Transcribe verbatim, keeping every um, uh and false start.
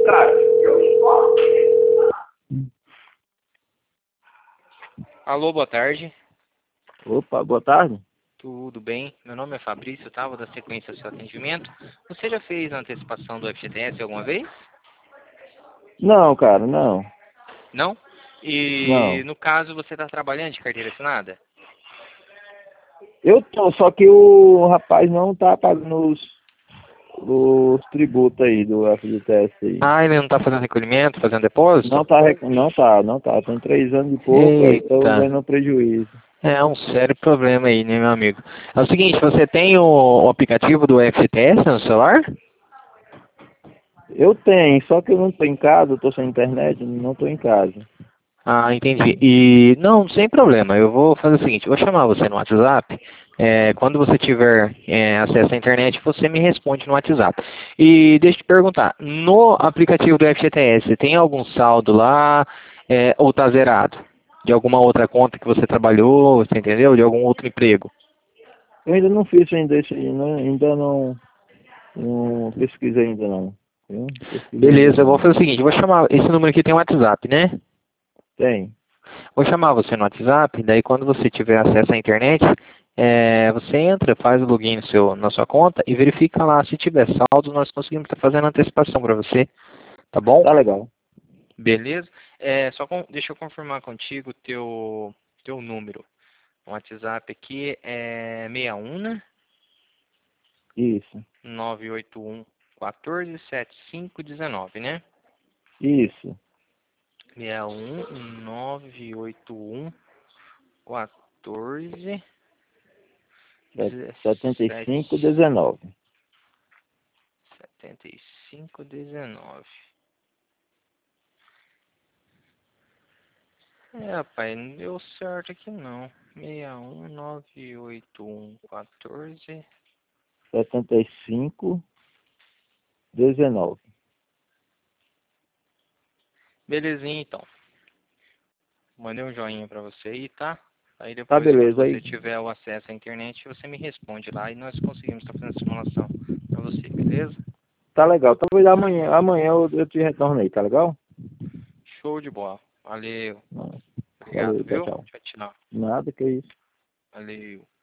Alô, boa tarde. Opa, boa tarde. Tudo bem? Meu nome é Fabrício, tá? Vou dar sequência ao seu atendimento. Você já fez a antecipação do F G T S alguma vez? Não, cara, não. Não? E Não. no caso, você está trabalhando de carteira assinada? Eu tô, só que o rapaz não tá pagando os, os tributos aí do F G T S aí. Ah, ele não está fazendo recolhimento, fazendo depósito? Não tá, rec- não tá, não tá. Tem três anos e pouco, aí tô Eita. vendo prejuízo. É um sério problema aí, né, meu amigo? É o seguinte, você tem o, o aplicativo do F G T S no celular? Eu tenho, só que eu não tô em casa, eu tô sem internet, não tô em casa. Ah, entendi. E não, sem problema. Eu vou fazer o seguinte, eu vou chamar você no WhatsApp. É, quando você tiver é, acesso à internet, você me responde no WhatsApp. E deixa eu te perguntar, no aplicativo do F G T S, tem algum saldo lá é, ou tá zerado? De alguma outra conta que você trabalhou, você entendeu? De algum outro emprego? Eu ainda não fiz ainda isso aí, né? Ainda não, não pesquisei ainda não. Viu? Pesquisei ainda Beleza, eu vou não. fazer o seguinte, eu vou chamar, esse número aqui tem um WhatsApp, né? Tem. Vou chamar você no WhatsApp, daí quando você tiver acesso à internet, é, você entra, faz o login no seu, na sua conta e verifica lá. Se tiver saldo, nós conseguimos estar fazendo antecipação para você, tá bom? Tá legal. Beleza? É, só com, deixa eu confirmar contigo o teu, teu número. O WhatsApp aqui é seis um, né? Isso. nove oito um, quatro sete cinco um nove, né? Isso. seis um, nove oito um, quatro setenta e dezessete, cinco, dezenove. setenta e cinco, dezenove. É, rapaz, não deu certo aqui não. seis um, nove oito um, quatro. setenta e cinco, dezenove. Belezinha, então. Mandei um joinha pra você aí, tá? Aí Tá, depois, quando beleza. Aí, você tiver o acesso à internet, você me responde lá e nós conseguimos estar fazendo simulação pra você, beleza? tá legal. Talvez amanhã, amanhã eu, eu te retorno aí, tá legal? Show de bola. Valeu. Não. Obrigado, Valeu, tchau, viu? tchau. Tchau, tchau. Nada, que isso. Valeu.